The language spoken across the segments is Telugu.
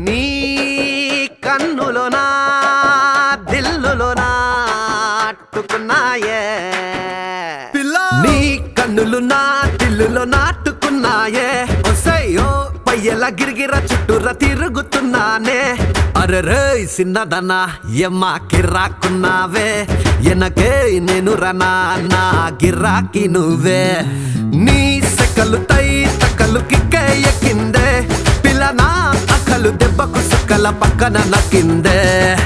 నీ కన్నులోనా దిల్లులోనా అట్టుకున్నాయే నీ కన్నులు నా దిల్లులో నాటుకున్నాయే ఒసయ్యో పయ్యలా గిరిగిర చుట్టూరా తిరుగుతున్నానే అరెరే సిన్నదనా ఎమ్మా కిర్రాకున్నావే ఎనకే నేను రనా నా గిరాకి నువ్వే నీ సెకలు తై తకలు కిక్కే ఎక్కిందే పిల్ల నా అక్కలు దెబ్బకు సుక్కల పక్కన నక్కిందే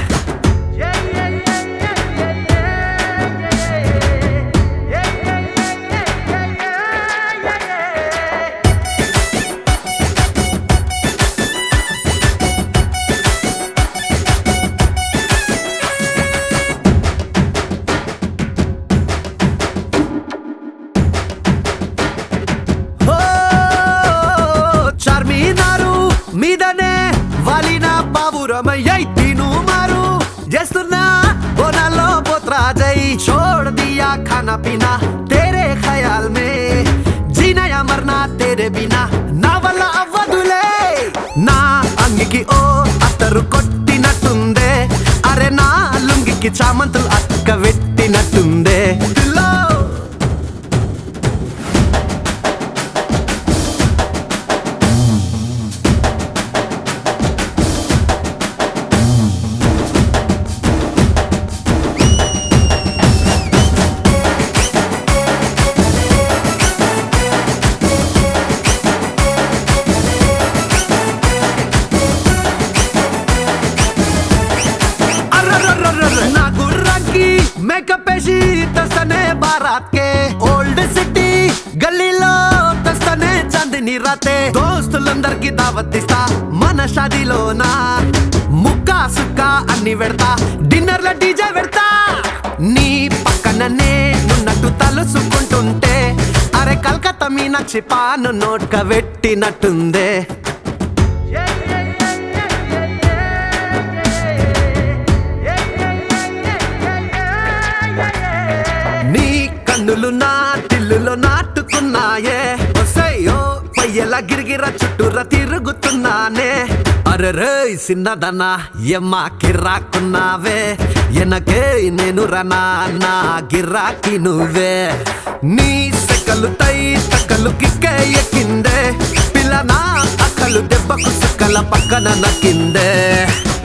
మీదనే వాలిన బాబురమయ్యై తిను మారు చేస్తున్నా బోనాల్లో పోత్రాజై छोड़ दिया खाना पीना तेरे ख्याल में जीना या मरना तेरे बिना నా వల్ల అవ్వదులే నా అంగికి ఓ అత్తరు కొట్టినట్టుందే అరే నా లుంగికి చామంతులు అక్క పెట్టినట్టుందే నా గుర్రాకి మేకప్ వేసి తెస్తనే బారాత్ కే ఓల్డ్ సిటీ గల్లీలో తెస్తనే చాందిని రాతే దోస్తులందరికి దావత్ ఇస్తా మన షాదీలోనా ముక్కా సుక్కా అన్ని పెడతా డిన్నర్ లో డీజే పెడతా నీ పక్కననే నున్నట్టు తలుసుకుంటుంటే అరే కలకత్తా మీనాక్షి పాను నోట్క పెట్టినట్టుందే నీ కన్నులు నా దిల్లులో నాటుకున్నాయే ఒసయ్యో పయ్యలా గిరిగిర చుట్టూరా తిరుగుతున్నానే అరెరే సిన్నదనా ఎమ్మా కిర్రాకున్నావే ఎనకే నేను రనా నా గిరాకి నువ్వే నీ సెకలు తై తకలు కిక్కే ఎక్కిందే పిల్ల నా అక్కలు దెబ్బకు సుక్కల పక్కన నక్కిందే